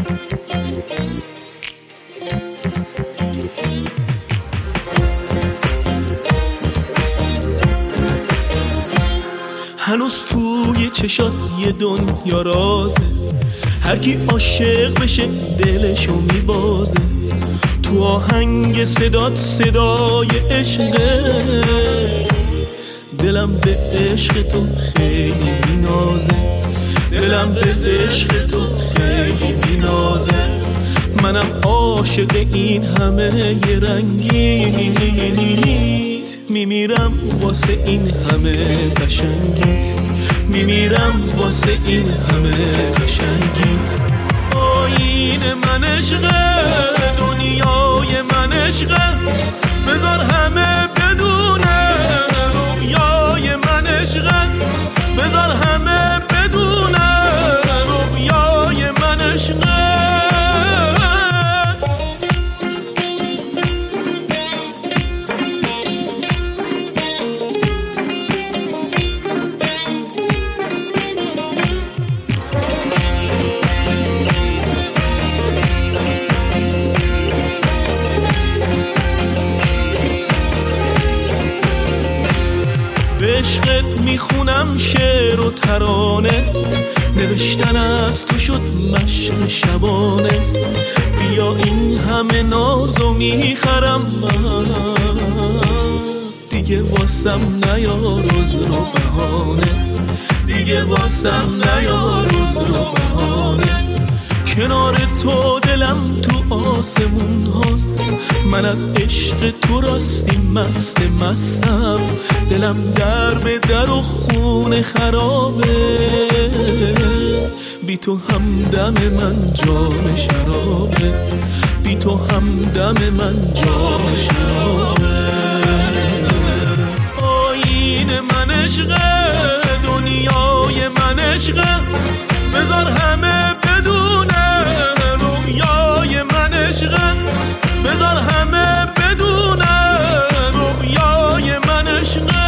هنوز توی چشات یه دنیا رازه، هر کی عاشق بشه دلشو میبازه. تو آهنگ صدات صدای عشقه، دلم به عشق تو خیلی مینازه، دلم به عشق تو خیلی مینازه. منم عاشق این همه ی رنگیت، میمیرم واسه این همه قشنگیت، میمیرم واسه این همه قشنگیت. آیین من عشقه، دنیای من عشقه، بذار همه بدونه. رویای من عشقه، بذار همه بدونه. رویای من عشقه. به عشقت میخونم شعر و ترانه، نوشتن از تو شد مشق شبانه. بیا این همه نازو میخرم من، دیگه واسم نیار عذر و بهانه، دیگه واسم نیار عذر و بهانه. کنار تو دلم تو آسمون هاست، من از عشق تو راستی مستم. دلم در به در و خون خرابه، بی تو همدم من جام شرابه، بی تو همدم من جام شرابه. آیین من عشقه، دنیای من عشقه، بذار همه بدونه. رویای من عشقه، بذار همه بدونه. رویای من عشقه.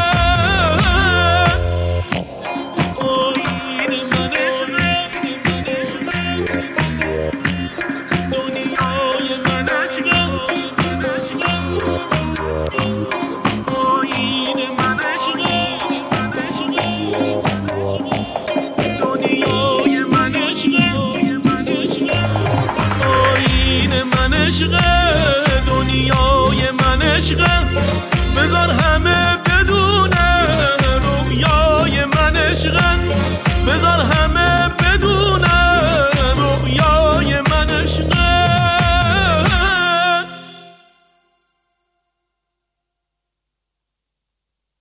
آیین من عشقه، دنیای من عشقه، آیین من عشقه، دنیای من عشقه، آیین من عشقه، دنیای من عشقه، بذار